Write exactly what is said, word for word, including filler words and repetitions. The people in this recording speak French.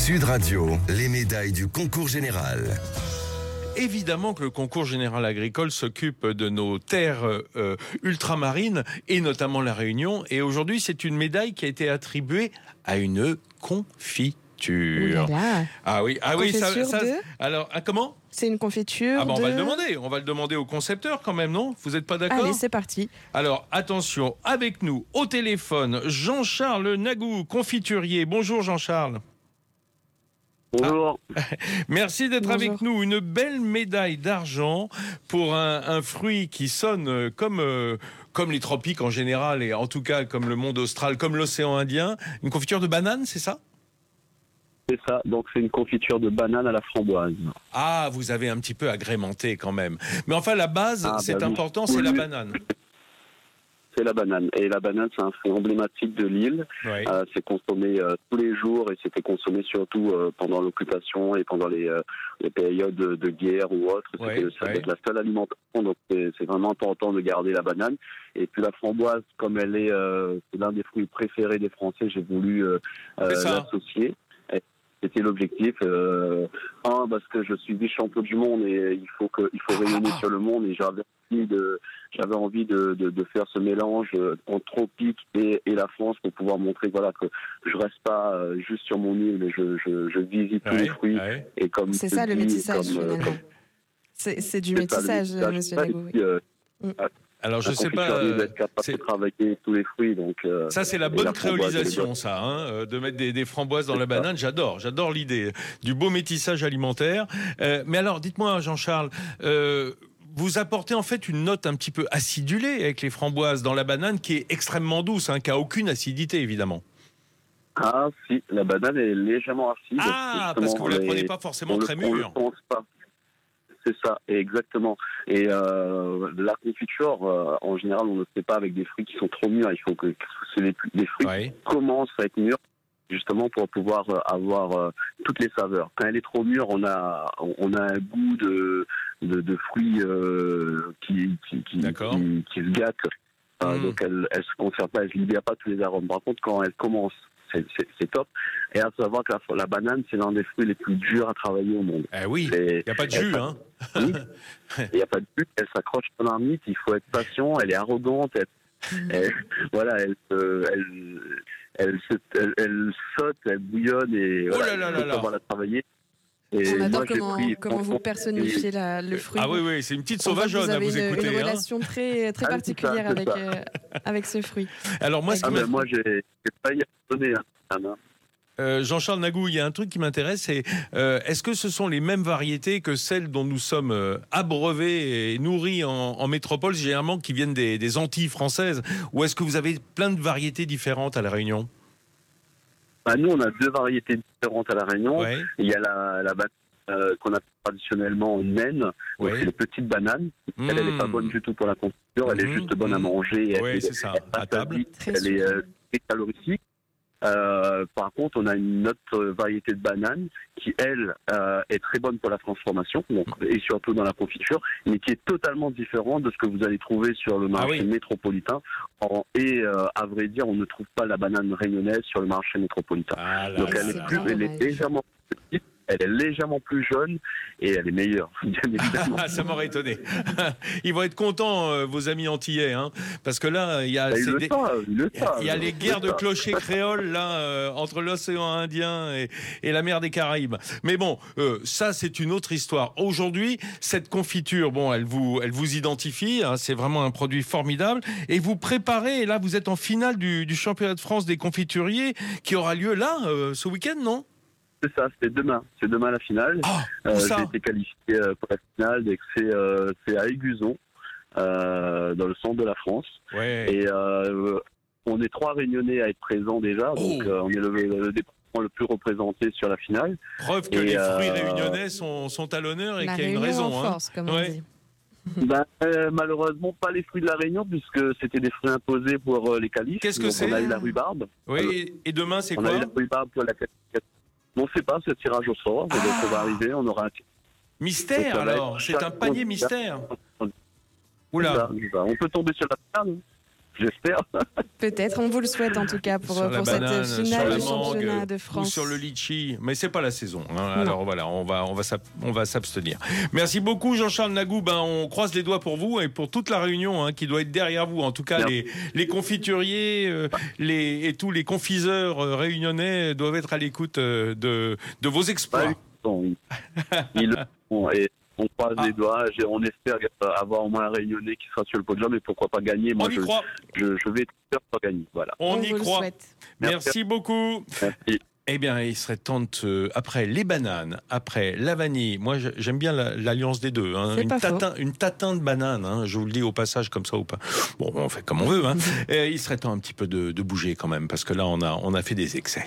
Sud Radio, les médailles du concours général. Évidemment que le concours général agricole s'occupe de nos terres euh, ultramarines et notamment la Réunion. Et aujourd'hui, c'est une médaille qui a été attribuée à une confiture. Oulala. Ah oui, ah oui, ça, ça de... alors ah, comment ? C'est une confiture. Ah ben, on de... va le demander. On va le demander au concepteur quand même, non ? Vous n'êtes pas d'accord ? Allez, c'est parti. Alors attention, avec nous au téléphone, Jean-Charles Nagou, confiturier. Bonjour Jean-Charles. Bonjour. Ah. Merci d'être Bonjour. avec nous. Une belle médaille d'argent pour un, un fruit qui sonne comme, euh, comme les tropiques en général, et en tout cas comme le monde austral, comme l'océan Indien. Une confiture de banane, c'est ça ? C'est ça, donc c'est une confiture de banane à la framboise. Ah, vous avez un petit peu agrémenté quand même. Mais enfin, la base, Ah, c'est bah, important, oui. c'est la banane. C'est la banane. Et la banane, c'est un fruit emblématique de l'île. Oui. Euh, c'est consommé euh, tous les jours et c'était consommé surtout euh, pendant l'occupation et pendant les, euh, les périodes de, de guerre ou autre. Oui, C'était, ça oui. va être la seule alimentation, donc c'est, c'est vraiment important de garder la banane. Et puis la framboise, comme elle est euh, c'est l'un des fruits préférés des Français, j'ai voulu euh, euh, C'est ça. l'associer. Et c'était l'objectif. Euh, un, parce que je suis vice-champion du monde et il faut que il faut rayonner sur le monde et j'avais envie de j'avais envie de, de, de faire ce mélange entre tropique et, et la France pour pouvoir montrer voilà que je reste pas euh, juste sur mon île mais je, je, je visite tous Ouais, les fruits ouais. et comme C'est je ça le dis, métissage comme, euh, finalement. comme- C'est, c'est du c'est ça, le métissage, métissage. monsieur Ça, Nagou. et oui. puis, euh, Mm. Alors, je la sais pas. confiturerie doit euh, être capable c'est- de travailler tous les fruits donc euh, Ça, c'est la et bonne la framboise, créolisation, elle est ça, hein, euh, de mettre des, des framboises dans C'est la ça. banane. J'adore, j'adore l'idée du beau métissage alimentaire. Euh, mais alors, dites-moi, Jean-Charles, euh, vous apportez en fait une note un petit peu acidulée avec les framboises dans la banane qui est extrêmement douce, hein, qui a aucune acidité, évidemment. Ah si, la banane est légèrement acide. Ah, parce que vous la Justement, prenez les- pas forcément on très le, on le mûre. pense pas. C'est ça, exactement. Et euh, la confiture, euh, en général, on ne le fait pas avec des fruits qui sont trop mûrs. Il faut que, que c'est les, des fruits Ouais. qui commencent à être mûrs, justement pour pouvoir euh, avoir euh, toutes les saveurs. Quand elle est trop mûre, on a on a un goût de de, de fruits euh, qui qui qui, D'accord. qui qui se gâtent. Euh, Mm. Donc elle elle se conserve pas, elle ne libère pas tous les arômes. Par contre, quand elle commence, c'est, c'est, c'est top. Et à savoir que la, la banane, c'est l'un des fruits les plus durs à travailler au monde. Eh oui, C'est- il n'y a pas de jus, elle- hein. Il n'y a pas de but, elle s'accroche à la marmite, il faut être patient, elle est arrogante, elle, elle- voilà, elle, se- elle, elle, se- elle, elle saute, elle bouillonne et Oh voilà, là là il là faut là. savoir la travailler. Et On adore moi, j'ai comment, pris, comment vous franchement, personnifiez la, le fruit. Ah oui, oui, c'est une petite On voit que sauvageonne vous à avez vous une, écouter. une hein. relation très, très Ah, c'est particulière ça, c'est avec, ça. euh, avec ce fruit. Alors moi, ce Ah qui ben, m'a- moi, j'ai, j'ai failli abandonner. Hein, Anna. Euh, Jean-Charles Nagou, il y a un truc qui m'intéresse, c'est euh, est-ce que ce sont les mêmes variétés que celles dont nous sommes euh, abreuvés et nourris en, en métropole, généralement qui viennent des, des Antilles françaises, ou est-ce que vous avez plein de variétés différentes à La Réunion ? Bah, nous, on a deux variétés différentes à La Réunion. Ouais, Il y a la, la banane euh, qu'on appelle traditionnellement naine, donc ouais. c'est les petites bananes. Elle, elle n'est pas Mmh. bonne du tout pour la confiture, elle est Mmh, juste bonne à mmh. manger. Elle Ouais, est- c'est ça, elle à passe table. vite, Très elle est sucrée. euh, très calorique. Euh, par contre, on a une autre variété de banane qui, elle, euh, est très bonne pour la transformation donc, et surtout dans la confiture, mais qui est totalement différente de ce que vous allez trouver sur le marché Ah oui. métropolitain. En- et euh, à vrai dire, on ne trouve pas la banane réunionnaise sur le marché métropolitain. Ah là Donc là elle c'est est, là plus, là. elle est dommage. légèrement plus petite, elle est légèrement plus jaune et elle est meilleure, bien évidemment. Ah, ça m'aurait étonné. Ils vont être contents, euh, vos amis antillais, hein, parce que là, il y a, Bah, ils c'est le des- savent, ils le savent. il y a les Ils le guerres de savent. clochers créoles là euh, entre l'océan Indien et, et la mer des Caraïbes. Mais bon, euh, ça c'est une autre histoire. Aujourd'hui, cette confiture, bon, elle vous, elle vous identifie. Hein, c'est vraiment un produit formidable. Et vous préparez. Et là, vous êtes en finale du, du championnat de France des confituriers qui aura lieu là euh, ce week-end, non ? C'est ça, c'est demain. C'est demain la finale. Ah, où Euh, ça j'ai été qualifié euh, pour la finale et que c'est, euh, c'est à Aiguzon, euh, dans le centre de la France. Ouais. Et euh, on est trois réunionnais à être présents déjà, donc Oh. euh, on est le, le département le plus représenté sur la finale. Preuve que Et les euh, fruits réunionnais sont, sont à l'honneur et La qu'il y a une réunion raison. en hein. force, comme Ouais. on dit. Ben, euh, malheureusement, pas les fruits de la Réunion, puisque c'était des fruits imposés pour euh, les qualifs. Qu'est-ce que Donc, c'est on a eu la rhubarbe. Oui. Et, et demain, c'est on quoi a eu la rhubarbe pour la qualification. On ne sait pas, c'est le tirage au sort. Ah. Donc, on va arriver, on aura un Mystère Donc, ça va alors. être C'est chaque un panier candidat. mystère. C'est Oula. ça, c'est ça. On peut tomber sur la finale. j'espère. Peut-être, on vous le souhaite en tout cas pour, Sur la pour banane, cette sur finale la du mangue, championnat de ou France. sur le litchi, mais c'est pas la saison. hein. Non. Alors voilà, on va, on va, s'ab- on va s'abstenir. Merci beaucoup Jean-Charles Nagou. Ben, on croise les doigts pour vous et pour toute la réunion hein, qui doit être derrière vous. En tout cas, Merci. les, les confituriers euh, les, et tous les confiseurs euh, réunionnais doivent être à l'écoute euh, de, de vos exploits. Bah, Bon, ils- ils le font et on croise Ah. les doigts. J'ai- On espère avoir au moins un Réunionnais qui sera sur le podium, mais pourquoi pas gagner. Moi, On y je, croit. je, je vais tout faire pour gagner. Voilà. On, y vous le croit. souhaite. Merci beaucoup. Merci. Eh bien, il serait temps de, euh, après les bananes, après la vanille. Moi, je- j'aime bien la- l'alliance des deux. hein. C'est Une, pas faux. tatin, une tatin de banane, hein. Je vous le dis au passage comme ça ou pas. Bon, on fait comme on veut. Hein. Et il serait temps un petit peu de, de bouger quand même, parce que là, on a, on a fait des excès.